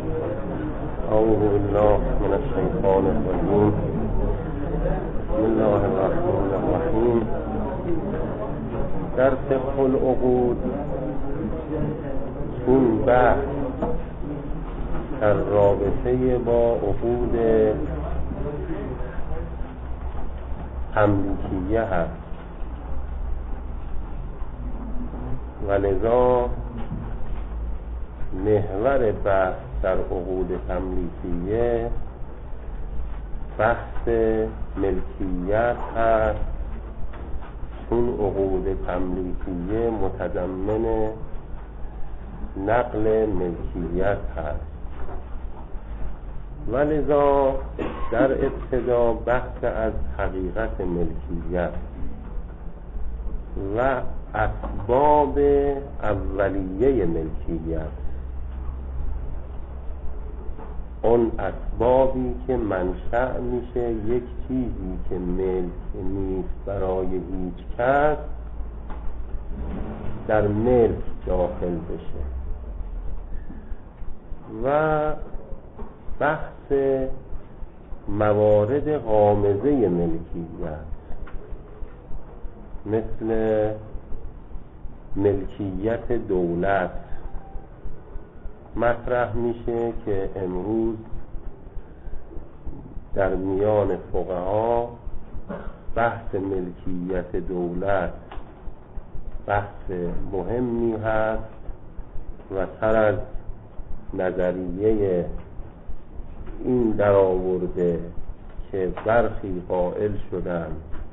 اعوذ بالله من الشیطان الرجیم. بسم الله الرحمن الرحیم. در فقه العقود این بحث در رابطه با عقود تملیکیه هست و لذا محور بحث در عقود تملیکیه بحث ملکیت هست، چون عقود تملیکیه متضمن نقل ملکیت هست و لذا در ابتدا بحث از حقیقت ملکیت و اسباب اولیه ملکیت، اون اسبابی که منشأ میشه یک چیزی که ملک نیست برای هیچ کس در ملک داخل بشه، و بحث موارد غامضه ملکیت مثل ملکیت دولت مطرح میشه که امروز در میان فقها بحث ملکیت دولت بحث مهمی هست و سر از نظریه این در آورده که برخی قائل شدن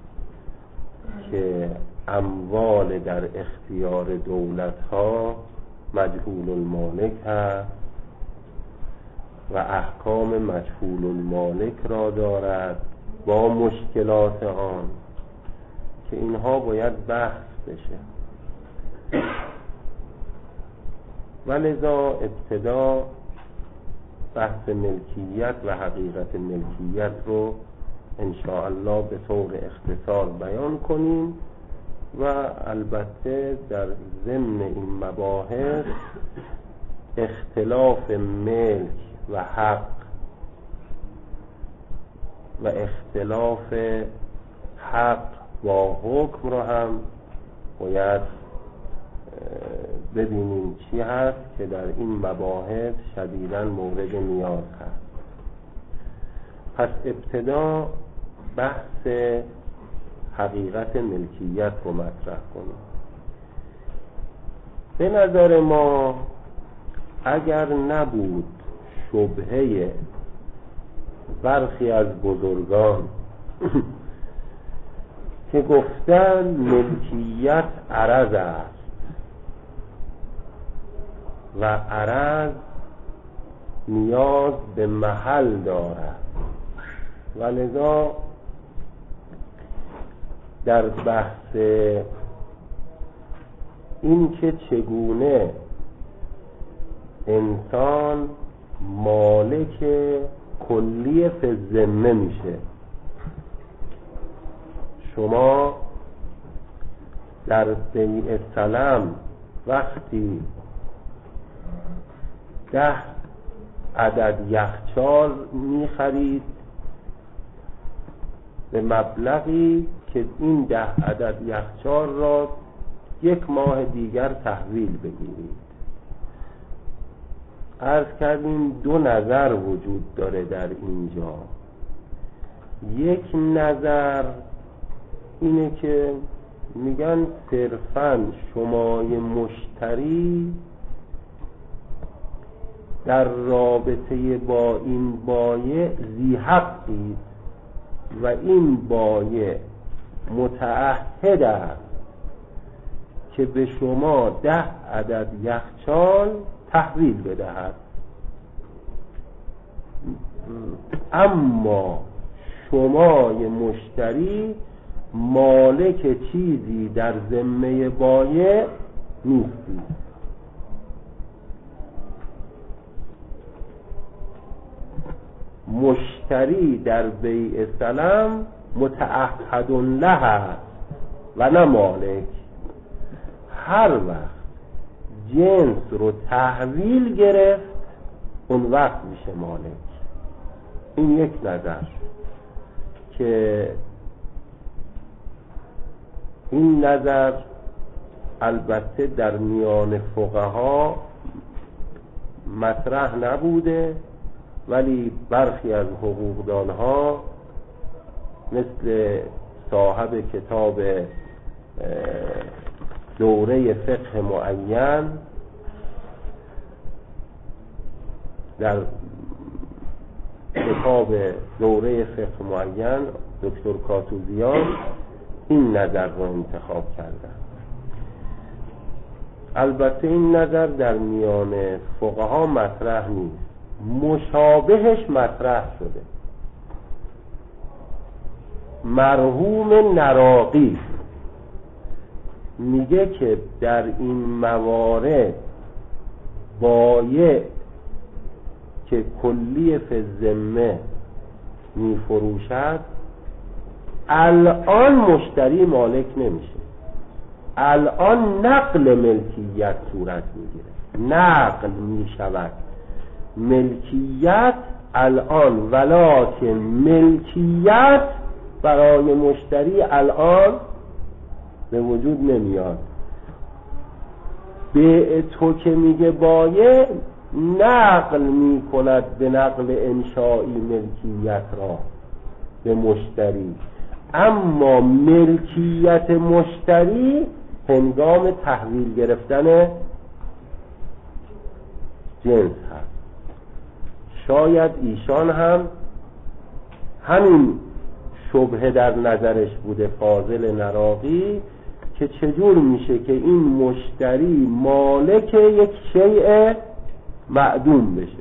که اموال در اختیار دولت ها مجهول المالک هست و احکام مجهول المالک را دارد با مشکلات آن که اینها باید بحث بشه، و لذا ابتدا بحث ملکیت و حقیقت ملکیت رو انشاءالله به طور اختصار بیان کنیم و البته در ضمن این مباحث اختلاف ملک و حق و اختلاف حق با حکم رو هم باید ببینیم چی هست که در این مباحث شدیداً مورد نیاز هست. پس ابتدا بحث حقیقت ملکیت رو مطرح کنیم. به نظر ما اگر نبود شبهه برخی از بزرگان که گفتن ملکیت عرض است و عرض نیاز به محل دارد و لذا در بحث این که چگونه انسان مالک کلی فی الذمه میشه، شما در بیع سلم وقتی 10 عدد یخچال میخرید به مبلغی که این 10 عدد یخچال را 1 ماه دیگر تحویل بگیرید. عرض کردیم 2 نظر وجود داره در اینجا. یک نظر اینه که میگن صرفاً شمای مشتری در رابطه با این بایع ذی حقی و این بایع متعهد است که به شما 10 عدد یخچال تحویل بدهد، اما شمای مشتری مالک چیزی در ذمه بایع نیستی. مشتری در بیع سلم متعهد له و نه مالک. هر وقت جنس رو تحویل گرفت اون وقت میشه مالک. این یک نظر که این نظر البته در میان فقها مطرح نبوده، ولی برخی از حقوقدانها مثل صاحب کتاب دوره فقه معین در کتاب دوره فقه معین دکتر کاتوزیان این نظر رو انتخاب کردن. البته این نظر در میان فقها مطرح نیست، مشابهش مطرح شده. مرحوم نراقی میگه که در این موارد بایع که کلیه فی الذمه میفروشد الان مشتری مالک نمیشه، الان نقل ملکیت صورت میگیره، نقل میشود ملکیت الان، ولکن ملکیت برای مشتری الان به وجود نمیاد. به تو که میگه بایع نقل میکند به نقل انشایی ملکیت را به مشتری، اما ملکیت مشتری هنگام تحویل گرفتن جنس هست. شاید ایشان هم همین شبهه در نظرش بوده فاضل نراقی که چجور میشه که این مشتری مالک یک شیء معدوم بشه.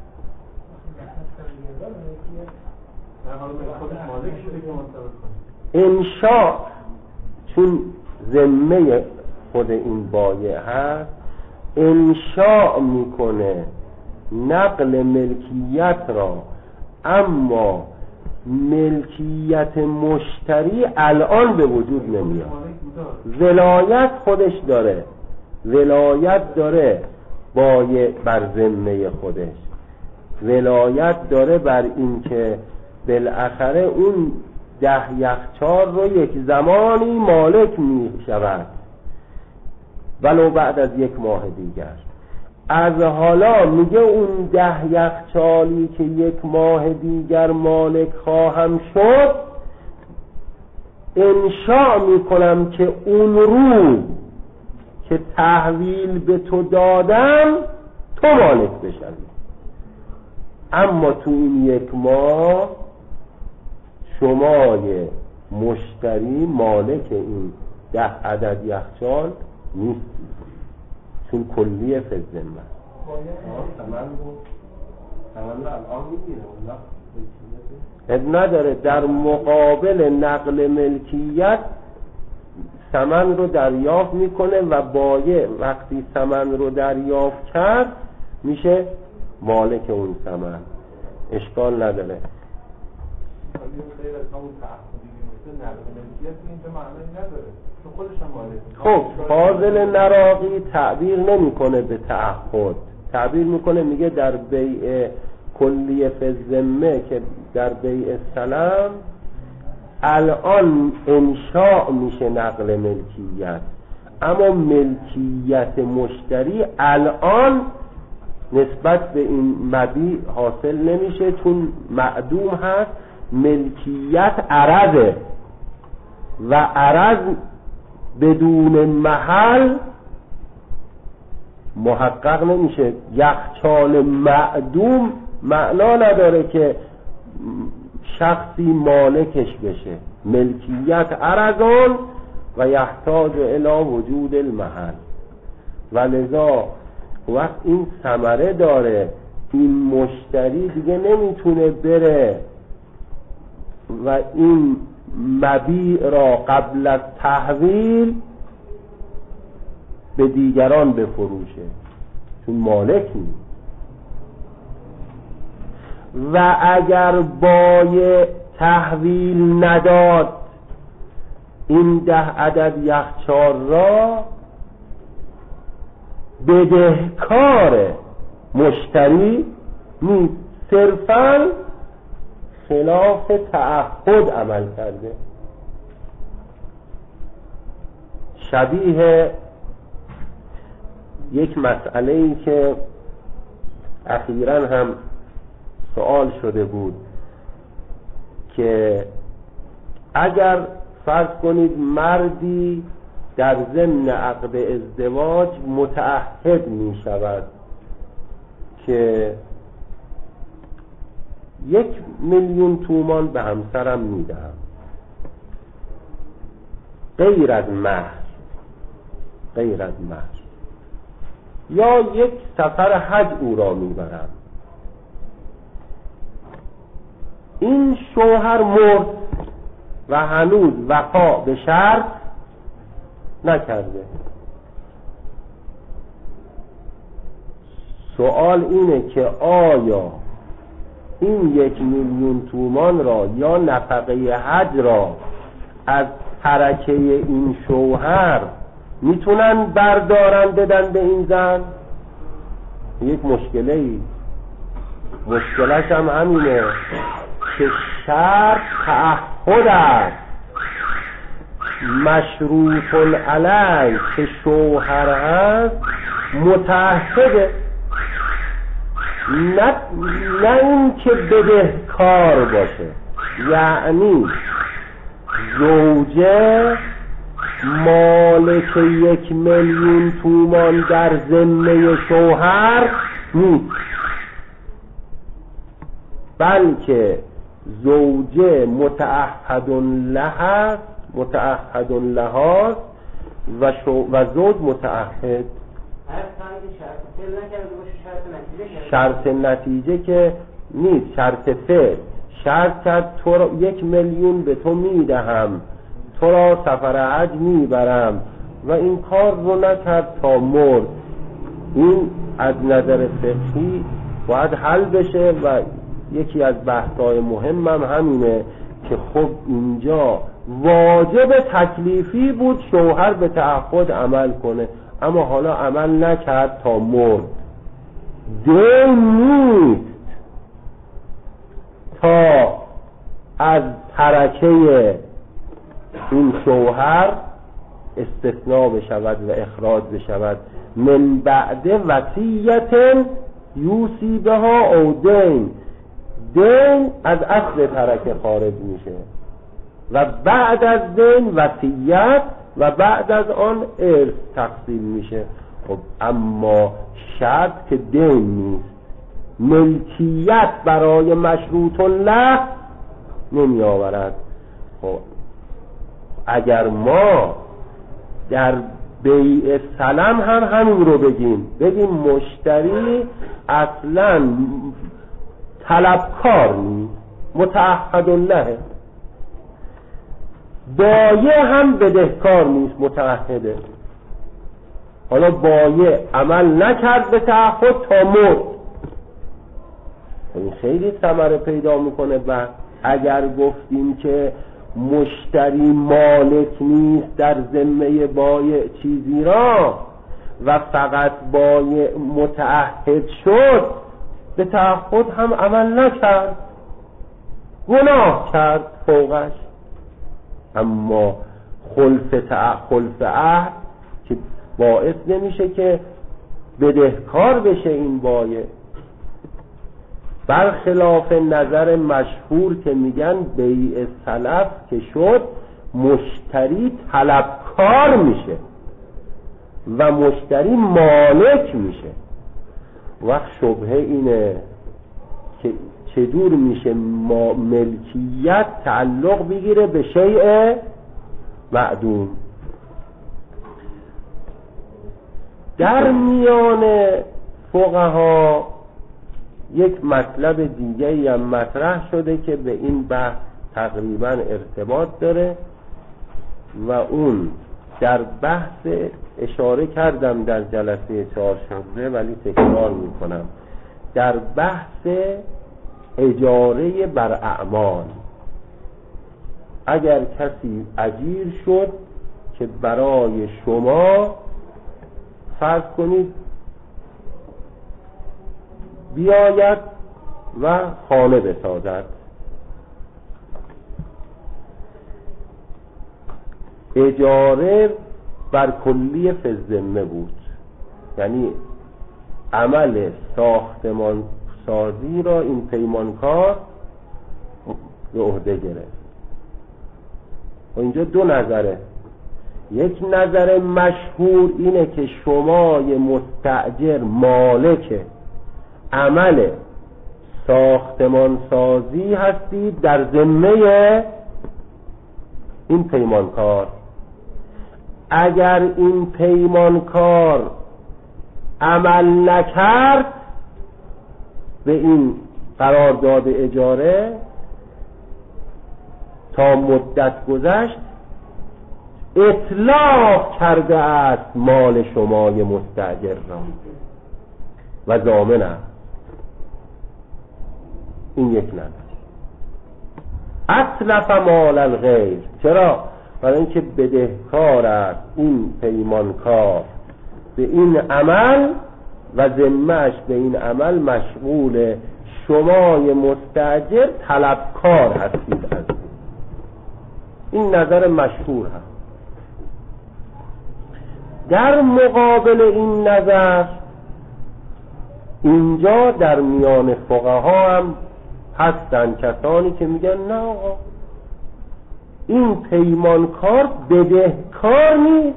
انشاء چون ذمه خود این بایع هست، انشاء میکنه نقل ملکیت را، اما ملکیت مشتری الان به وجود نمیاد. ولایت خودش داره، ولایت داره بایع بر ذمه خودش، ولایت داره بر این که بالاخره اون 10 یخچال رو یک زمانی مالک می شود ولو بعد از 1 ماه دیگر. از حالا میگه اون 10 یخچالی که 1 ماه دیگر مالک خواهم شد، انشاء میکنم که اون روز که تحویل به تو دادم تو مالک بشوی، اما تو این 1 ماه شمای مشتری مالک این 10 عدد یخچال نیستی، چون کلیه فی الذمه. اب نداره در مقابل نقل ملکیت ثمن رو دریافت میکنه و بایع وقتی ثمن رو دریافت کرد میشه مالک اون ثمن، اشکال نداره. خب فاضل نراقی تعبیر نمیکنه به تعهد، تعبیر میکنه میگه در بیع کلیه فی الذمه که در بیع سلم الان انشاء میشه نقل ملکیت، اما ملکیت مشتری الان نسبت به این مبیع حاصل نمیشه چون معدوم هست. ملکیت عرضه و عرض بدون محل محقق نمیشه. یخچال معدوم معنا نداره که شخصی مالکش بشه. ملکیت عرضان و یحتاج الی وجود المحل، و لذا وقت این ثمره داره، این مشتری دیگه نمیتونه بره و این مبیع را قبل از تحویل به دیگران بفروشه چون مالک نیست. و اگر بایع تحویل نداد این 10 عدد یخچال را، بدهکار مشتری نیست، صرفاً خلاف تعهد عمل کرده. شبیه یک مسئله‌ای که اخیراً هم سوال شده بود که اگر فرض کنید مردی در ضمن عقد ازدواج متعهد می شود که 1,000,000 تومان به همسرم می دهم غیر از مهر، یا یک سفر حج او را می برم. این شوهر مرد و هنوز وفا به شرط نکرده. سوال اینه که آیا این 1,000,000 تومان را یا نفقه حج را از ترکه این شوهر میتونن بردارن بدن به این زن؟ یک مشکله‌ای، مشکلش هم همینه که شرط تعهد است، مشروط علیه که شوهر هست متعهده، نه این که بدهکار باشه. یعنی زوجه مالک 1,000,000 تومان در ذمه شوهر نیست، بلکه زوجه متعهد لها و زوج متعهد. شرط نتیجه که نیست، شرط فعل. شرط کرد تو را 1,000,000 به تو میدهم، تو را سفر حج میبرم و این کار رو نکرد تا مرد. این از نظر فقهی باید حل بشه و یکی از بحث‌های مهمم همینه که خب اینجا واجب تکلیفی بود شوهر به تعهد عمل کنه، اما حالا عمل نکرد تا مرد. دین نیست تا از ترکه این شوهر استثناء بشود و اخراج بشود. من بعد وصیت یوصی بها او دین، دین از اصل ترکه خارج میشه و بعد از دین وصیت و بعد از آن ارث تقسیم میشه. خب اما شرط که دین نیست، ملکیت برای مشروط له نمی آورد. خب اگر ما در بیع سلم هم همین رو بگیم مشتری اصلا طلبکار نیست، متعهد له، بایع هم بدهکار نیست، متعهده. حالا بایع عمل نکرد به تعهد تا مرد، این خیلی ثمره پیدا میکنه. و اگر گفتیم که مشتری مالک نیست در ذمه بایع چیزی را و فقط بایع متعهد شد، به تعهد هم عمل نکرد، گناه کرد فوقش. اما خلف عهد که باعث نمیشه که بدهکار بشه این بایع. برخلاف نظر مشهور که میگن بیع سلف که شد مشتری طلبکار میشه و مشتری مالک میشه. وقت شبهه اینه که چجور میشه ملکیت تعلق بگیره به شیء معدوم. در میان فقها یک مطلب دیگه‌ای هم مطرح شده که به این بحث تقریبا ارتباط داره و اون در بحث اشاره کردم در جلسه چهارشنبه ولی تکرار میکنم، در بحث اجاره بر اعمال. اگر کسی اجیر شد که برای شما فرض کنید بیاید و خانه بسازد. اجاره بر کلی فزمه بود، یعنی عمل ساختمان سازی را این پیمانکار به عهده گرفت. و اینجا دو نظره. یک نظر مشهور اینه که شما یه مستأجر مالک عمل ساختمان سازی هستید در ذمه این پیمانکار. اگر این پیمانکار عمل نکرد به این قرارداد اجاره تا مدت گذشت، اطلاق کرده است مال شمای مستأجر را و ضامن است. این یک نظر. اتلف مال الغیر. چرا؟ برای اینکه بدهکار است این پیمانکار به این عمل و ذمه‌اش به این عمل مشغول، شمای مستأجر طلبکار هستید از این نظر مشهور هست. در مقابل این نظر اینجا در میان فقها هم هستن کسانی که میگن نه آقا، این پیمانکار بدهکار نیست،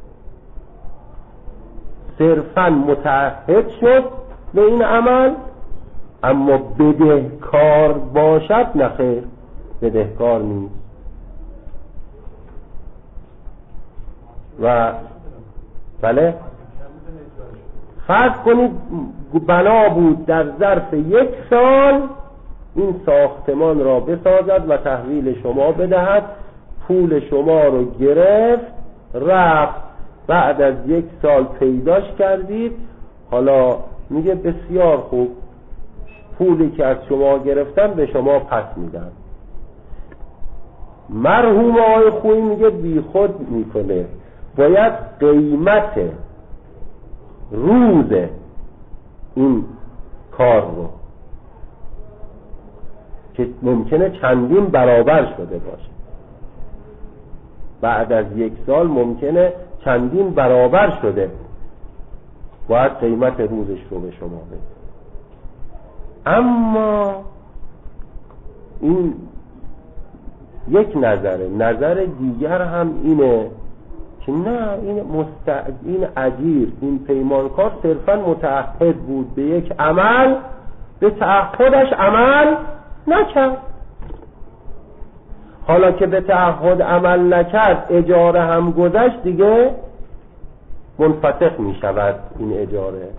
صرفاً متعهد شد به این عمل، اما بدهکار باشد نخیر، بدهکار نیست. و بله، فرض کنید بنا بود در ظرف 1 سال این ساختمان را بسازد و تحویل شما بدهد، پول شما رو گرفت رفت، بعد از 1 سال پیداش کردید، حالا میگه بسیار خوب، پولی که از شما گرفتن به شما پس میدن. مرحوم آقای خویی میگه بی خود میکنه، باید قیمت روز این کار رو که ممکنه چندین برابر شده باشه، بعد از 1 سال ممکنه چندین برابر شده، باید قیمت روزش رو به شما بده. اما این یک نظره. نظر دیگر هم اینه که نه، این اجیر، این پیمانکار صرفا متعهد بود به یک عمل، به تعهدش عمل نکرد. حالا که به تعهد عمل نکرد، اجاره هم گذشت، دیگه منفسخ می شود این اجاره.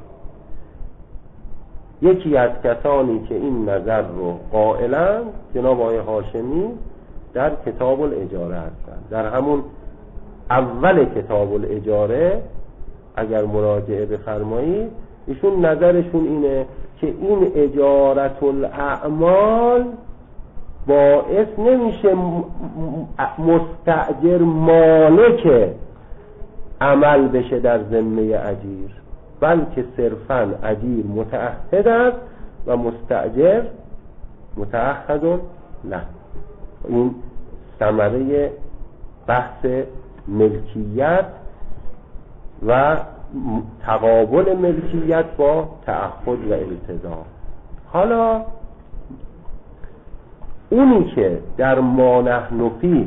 یکی از کسانی که این نظر رو قائلند جناب آقای هاشمی در کتاب الاجاره هستند. در همون اول کتاب الاجاره اگر مراجعه بفرمایید، ایشون نظرشون اینه که این اجارت الاعمال باعث نمیشه مستأجر مالک عمل بشه در ذمه اجیر، بلکه صرفاً اجیر متعهد است و مستأجر متعهد نه. این ثمره بحث ملکیت و تقابل ملکیت با تعهد و التزام. حالا اونی که در ما نحن فیه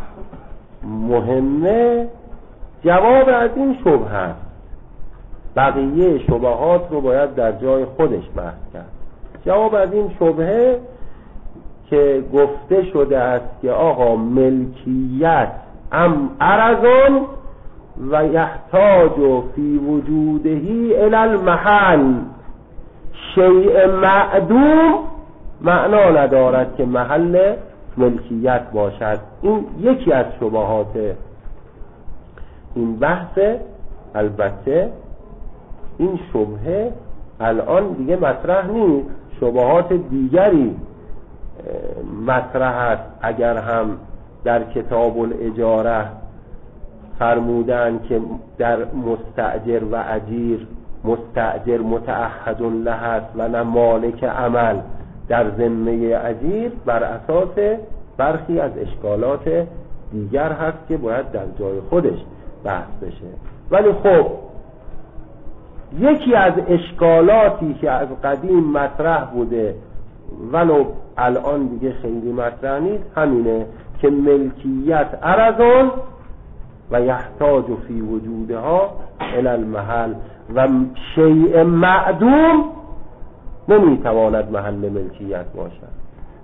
مهمه جواب از این شبهه است. بقیه شبهات رو باید در جای خودش بحث کرد. جواب از این شبهه که گفته شده است که آقا ملکیت عرضون و یحتاج فی وجودهی الی المحل، شیء معدوم معنا ندارد که محل ملکیت باشد. این یکی از شبهات این بحث. البته این شبهه الان دیگه مطرح نیست، شبهات دیگری مطرح است. اگر هم در کتاب الاجاره فرمودن که در مستأجر و اجیر، مستأجر متعهد له است و نه مالک عمل، در ذمه اجیر بر اساس برخی از اشکالات دیگر هست که باید در جای خودش بحث بشه. ولی خب یکی از اشکالاتی که از قدیم مطرح بوده ولو الان دیگه خیلی مطرح نیست همینه که ملکیت عرضون و یحتاج فی وجودها الی المحل و شیء معدوم نمیتواند محل ملکیت باشد.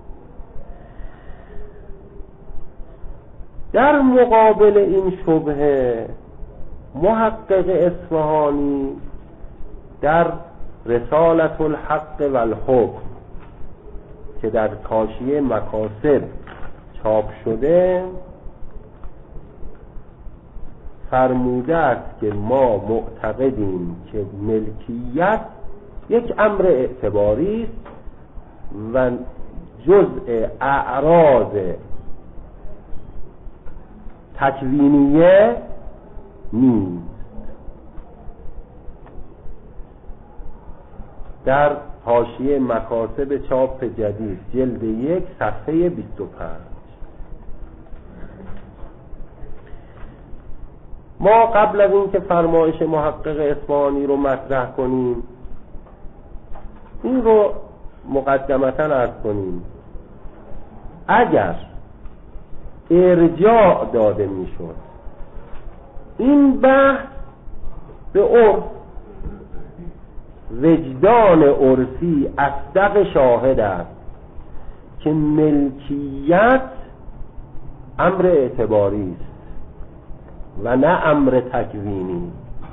در مقابل این شبهه محقق اصفهانی در رسالة الحق والحکم که در حاشیه مکاسب چاپ شده فرموده است که ما معتقدیم که ملکیت یک امر اعتباری است و جزء اعراض تکوینیه نیست. در حاشیه مکاسب چاپ جدید جلد 1 صفحه 25. ما قبل از این که فرمایش محقق اصفهانی رو مطرح کنیم این رو مقدمتاً عرض کنیم. اگر ارجاع داده میشد این بحث به عرف، وجدان عرفی اصدق شاهد است که ملکیت امر اعتباری است و نه امر تکوینی.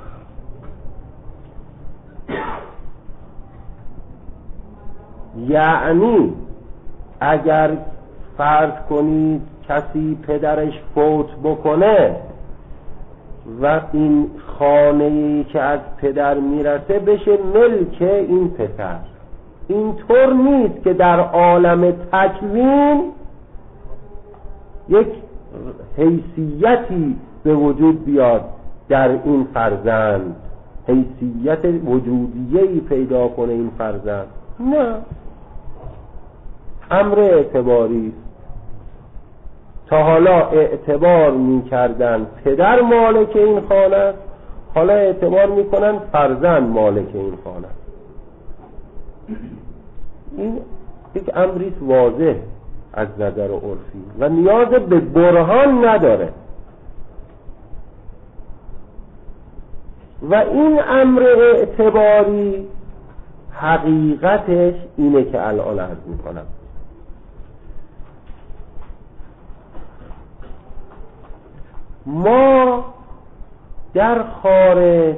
یعنی اگر فرض کنید کسی پدرش فوت بکنه و این خانه‌ای که از پدر میرسه بشه ملک این پسر، اینطور نیست که در عالم تکوین یک حیثیتی به وجود بیاد در این فرزند، حیثیت وجودیه‌ای پیدا کنه این فرزند. نه، امر اعتباری. تا حالا اعتبار می‌کردن پدر مالک این خانه است، حالا اعتبار می‌کنن فرزند مالک این خانه است. این یک امری واضح از نظر عرفی و نیاز به برهان نداره و این امر اعتباری حقیقتش اینه که الان عرض می‌کنم. ما در خارج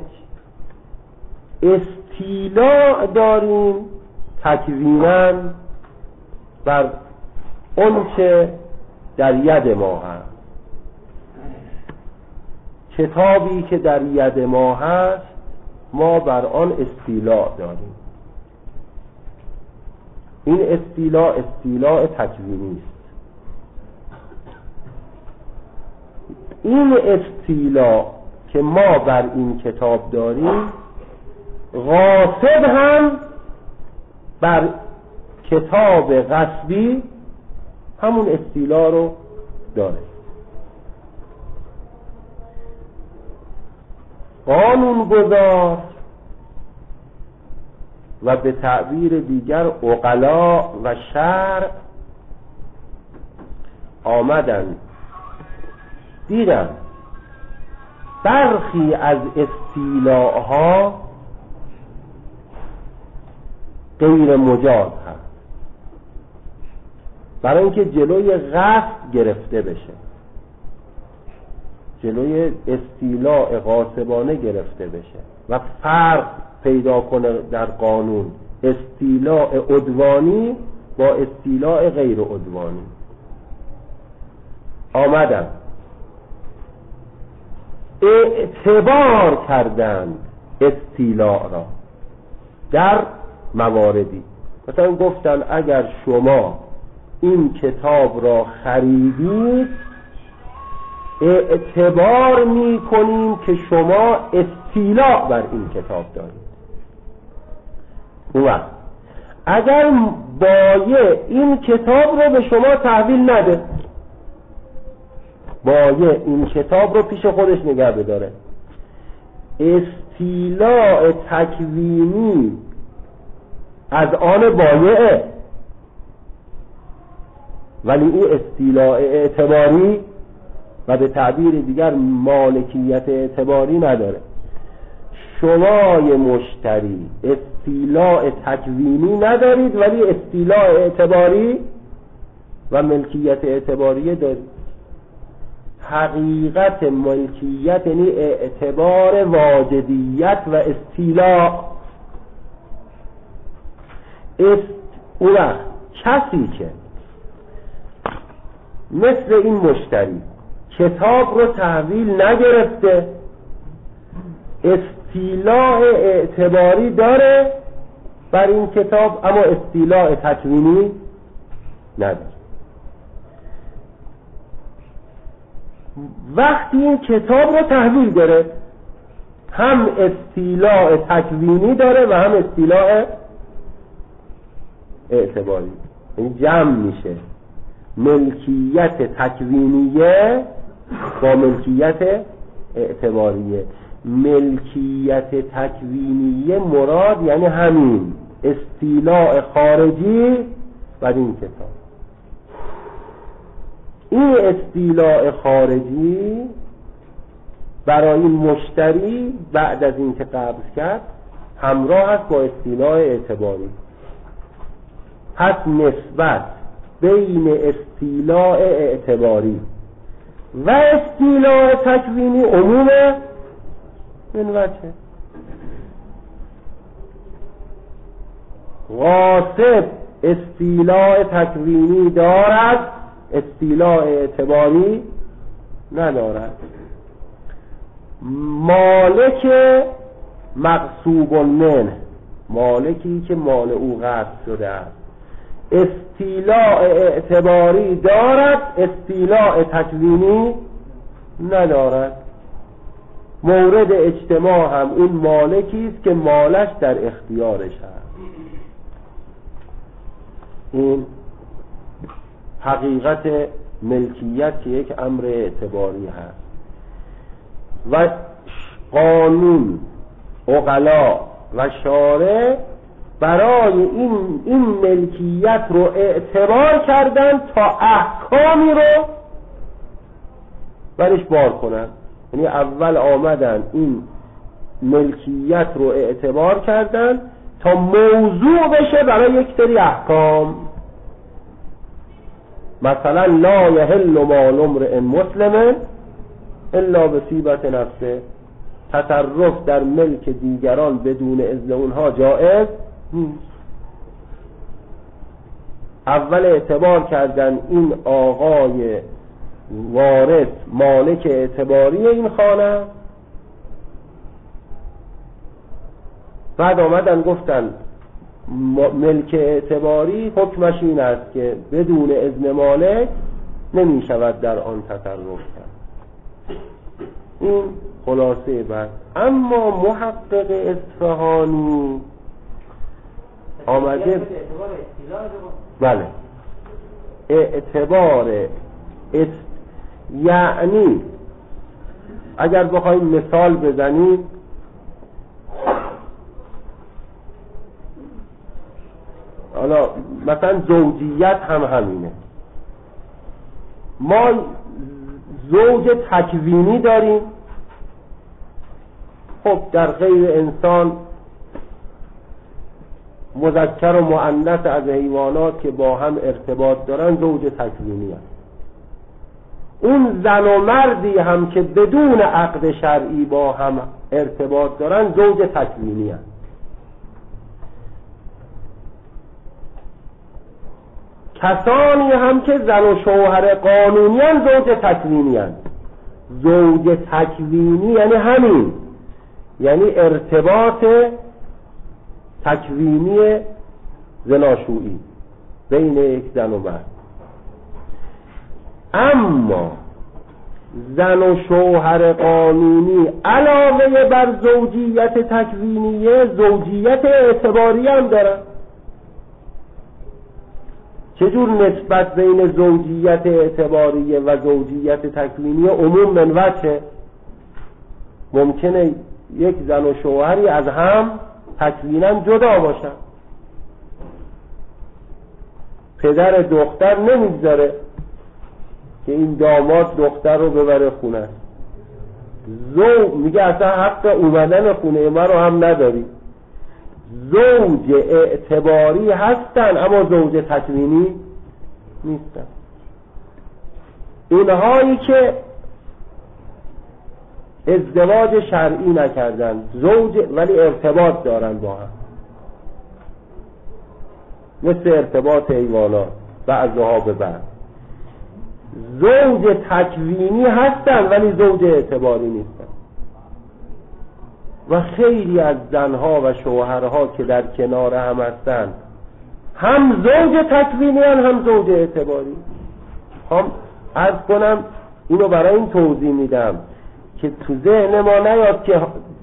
استیلاء داریم تکویناً بر اونچه در ید ما هست. کتابی که در ید ما هست ما بر آن استیلاء داریم. این استیلاء تکوینی است. این استیلاء که ما بر این کتاب داریم غاصب هم بر کتاب غصبی همون استیلاء رو داره. قانون گذار و به تعبیر دیگر عقلا و شرع آمدن دیدم برخی از استیلاء ها غیر مجاز هست برای اینکه جلوی غصب گرفته بشه، جلوی استیلاء غاصبانه گرفته بشه و فرق پیدا کنه در قانون استیلاء عدوانی با استیلاء غیر عدوانی. آمدن اعتبار کردند استیلاء را در مواردی، مثلا گفتن اگر شما این کتاب را خریدید اعتبار می کنیم که شما استیلاء بر این کتاب دارید. اگر بایع این کتاب رو به شما تحویل نده، بایع این کتاب رو پیش خودش نگه بداره. استیلاء تکوینی از آن بایعه، ولی او استیلاء اعتباری و به تعبیر دیگر مالکیت اعتباری نداره. شمای مشتری استیلاء تکوینی ندارید، ولی استیلاء اعتباری و ملکیت اعتباری دارید. حقیقت ملکیت یعنی اعتبار واجدیت و استیلاء. اون کسی که مثل این مشتری کتاب رو تحویل نگرفته، استیلاء اعتباری داره بر این کتاب، اما استیلاء تکوینی نداره. وقتی این کتاب رو تحویل داره، هم استیلاء تکوینی داره و هم استیلاء اعتباری، این جمع میشه ملکیت تکوینیه با ملکیت اعتباریه. ملکیت تکوینیه مراد یعنی همین استیلاء خارجی بر این کتاب. این استیلاء خارجی برای این مشتری بعد از این که قبض کرد همراه است با استیلاء اعتباری. پس نسبت بین استیلاء اعتباری و استیلاء تکوینی عموم این وجه. غاصب استیلاء تکوینی دارد، استیلاء اعتباری ندارد. مالک مغصوب منه، مالکی که مال او غصب شده است، استیلاء اعتباری دارد، استیلاء تکوینی ندارد. مورد اجتماع هم اون مالکی است که مالش در اختیارش هست. این حقیقت ملکیت که یک امر اعتباری هست و قانون، عقلا و شارع برای این ملکیت رو اعتبار کردن تا احکامی رو برش بار کنن. یعنی اول آمدن این ملکیت رو اعتبار کردن تا موضوع بشه برای یک سری احکام. مثلا لا یحل مال امرئ مسلم الا بطیبة نفسه، تصرف در ملک دیگران بدون اذن اونها جائز نیست. اول اعتبار کردن این آقای وارث مالک اعتباری این خانه، بعد آمدن گفتن ملک اعتباری حکمش این است که بدون اذن مالک نمی شود در آن تصرف کرد. این خلاصه بعد. اما محقق اصفهانی آمده بله اعتبار یعنی اگر بخوایم مثال بزنیم حالا مثلا زوجیت هم همینه. ما زوج تکوینی داریم، خب در غیر انسان مذکر و مؤنث از حیوانات که با هم ارتباط دارن زوج تکوینی هست. اون زن و مردی هم که بدون عقد شرعی با هم ارتباط دارن زوج تکوینی هست. کسانی هم که زن و شوهر قانونی هم زوج تکوینی هم. زوج تکوینی یعنی همین، یعنی ارتباط تکوینی زناشویی بین یک زن و مرد. اما زن و شوهر قانونی علاوه بر زوجیت تکوینیه زوجیت اعتباری هم دارن. چجور نسبت بین زوجیت اعتباریه و زوجیت تکوینی عموم من وجه؟ ممکنه یک زن و شوهری از هم تکوینا جدا باشن، پدر دختر نمیگذاره که این داماد دختر رو ببره خونه، میگه اصلا حق اومدن خونه ما رو هم نداری. زوج اعتباری هستن اما زوج تکوینی نیستن. اینهایی که ازدواج شرعی نکردن، زوج ولی ارتباط دارن با هم، مثل ارتباط حیوانات بعضها به بعض، زوج تکوینی هستن ولی زوج اعتباری نیستن. و خیلی از زنها و شوهرها که در کنار هم هستن، هم زوج تکوینی هم زوج اعتباری. هم عرض کنم اینو برای این توضیح میدم که تو ذهن ما نیاد که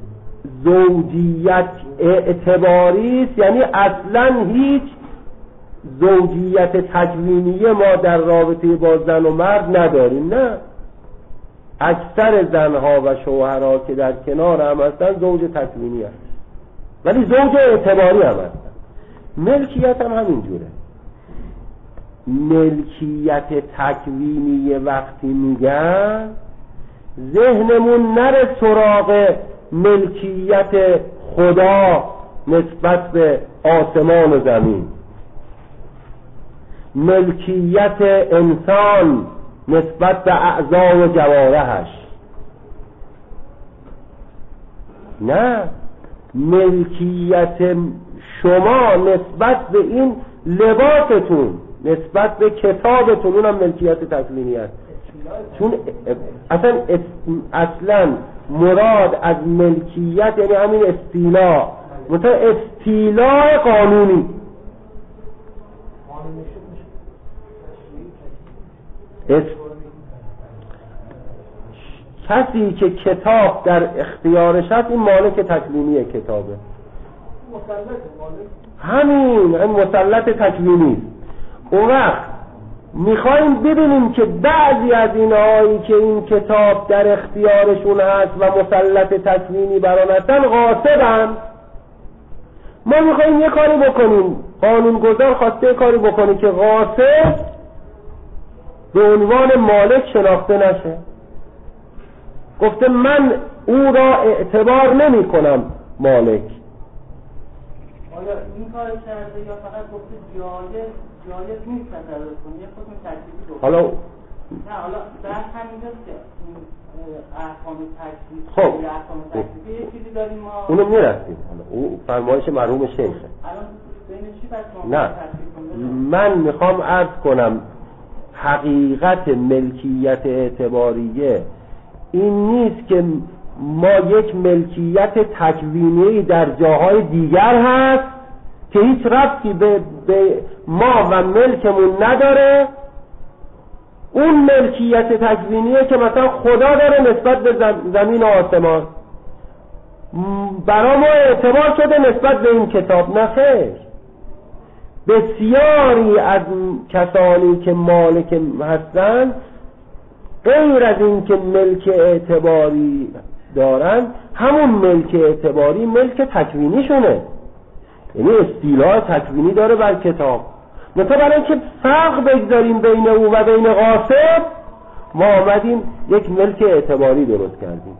زوجیت اعتباری است یعنی اصلا هیچ زوجیت تکوینی ما در رابطه با زن و مرد نداریم. نه، اکثر زنها و شوهرها که در کنار هم هستن زوج تکوینی هستن ولی زوج اعتباری هم هستن. ملکیت هم همینجوره. ملکیت تکوینی وقتی میگن ذهنمون نره سراغ ملکیت خدا نسبت به آسمان و زمین، ملکیت انسان نسبت به اعضا و جوارحش. نه، ملکیت شما نسبت به این لباستون، نسبت به کتابتون، اونم ملکیت تکوینی است. چون اصلا مراد از ملکیت یعنی همین استیلا، مثلا استیلا قانونی. کسی که کتاب در اختیارش هست این مالک تکوینی کتابه، همین مسلط تکوینی. اون وقت میخوایم ببینیم که بعضی از اینهایی که این کتاب در اختیارشون هست و مسلط تکوینی بران هستن غاصبن. ما میخوایم یه کاری بکنیم، قانونگذار خواسته کاری بکنه که غاصب به عنوان مالک شناخته نشه. گفته من او را اعتبار نمی کنم مالک. آیا این کار کرده یا فقط گفته جایز نیست تصرف کنه؟ یه خودمون تکلیفی گفته. حالا بحث همینجاست که احکام تکلیفی، خب احکام تکلیفی یه چیزی داریم ما اونو میرسیم. حالا او فرمایش مرحوم شیخه. الان بین چی پس ما نه، من میخوام عرض کنم حقیقت ملکیت اعتباریه این نیست که ما یک ملکیت تکوینی در جاهای دیگر هست که هیچ ربطی به ما و ملکمون نداره. اون ملکیت تکوینیه که مثلا خدا داره نسبت به زمین و آسمان، برای ما اعتبار شده نسبت به این کتاب. نه خیر، بسیاری از کسانی که مالک هستن غیر از این که ملک اعتباری دارن، همون ملک اعتباری ملک تکوینی شونه، یعنی استیلاء تکوینی داره بر کتاب. مثلا برای اینکه فرق بگذاریم بین او و بین غاصب، ما آمدیم یک ملک اعتباری درست کردیم،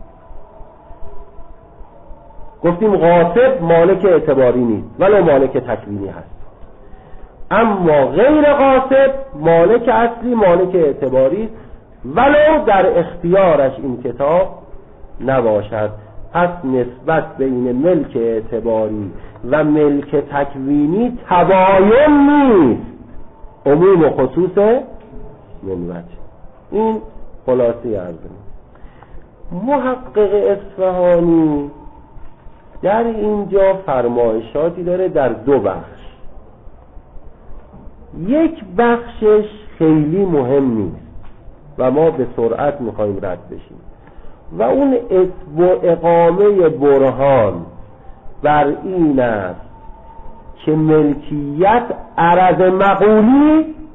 گفتیم غاصب مالک اعتباری نیست ولو مالک تکوینی هست، اما غیر غاصب مالک اصلی مالک اعتباری ولو در اختیارش این کتاب نباشد. پس نسبت بین ملک اعتباری و ملک تکوینی تباین نیست، عموم و خصوص من وجه. این خلاصه عرضه. محقق اصفهانی در اینجا فرمایشاتی داره در دو بخش. یک بخشش خیلی مهم نیست و ما به سرعت میخوایم رد بشیم و اون اقامه برهان بر این است که ملکیت عرض مقولی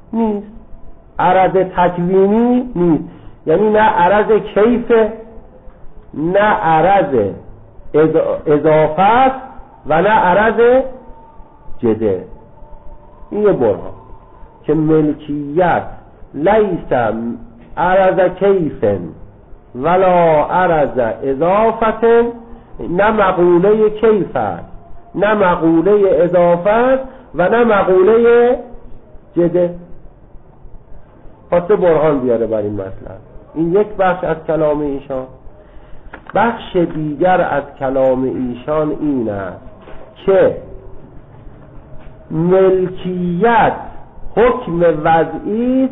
نیست، عرض تکوینی نیست، یعنی نه عرض کیف نه عرض اضافه است و نه عرض جده. این یه برهان که ملکیت لیس عرض کیف ولا عرض اضافت، نه مقوله کیف است نه مقوله اضافه است و نه مقوله جده. خواسته برهان بیاره بر این مطلب. این یک بخش از کلام ایشان. بخش دیگر از کلام ایشان این است که ملکیت حکم وضعی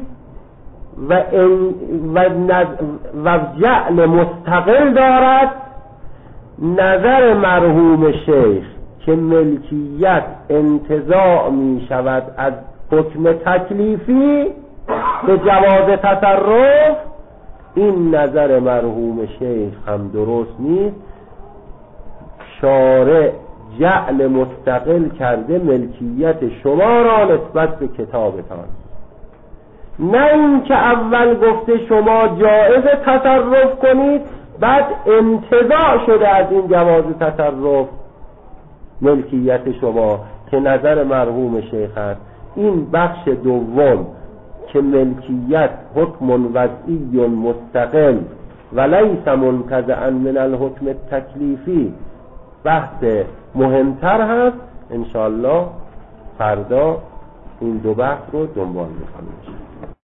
و جعل مستقل دارد. نظر مرحوم شیخ که ملکیت انتزاع می شود از حکم تکلیفی به جواز تصرف، این نظر مرحوم شیخ هم درست نیست. شارع جعل مستقل کرده ملکیت شما را نسبت به کتابتان، نه این که اول گفته شما جایز تصرف کنید بعد انتزاع شده از این جواز تصرف ملکیت شما که نظر مرحوم شیخ است. این بخش دوم که ملکیت حکم وضعی مستقل و لیس منتزعا من الحکم التکلیفی بحث مهمتر هست. انشاءالله فردا این دو بحث رو دنبال می‌کنیم.